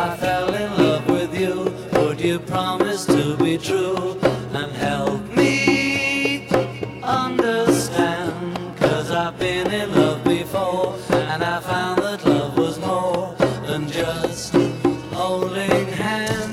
I fell in love with you, would you promise to be true and help me understand? 'Cause I've been in love before, and I found that love was more than just holding hands.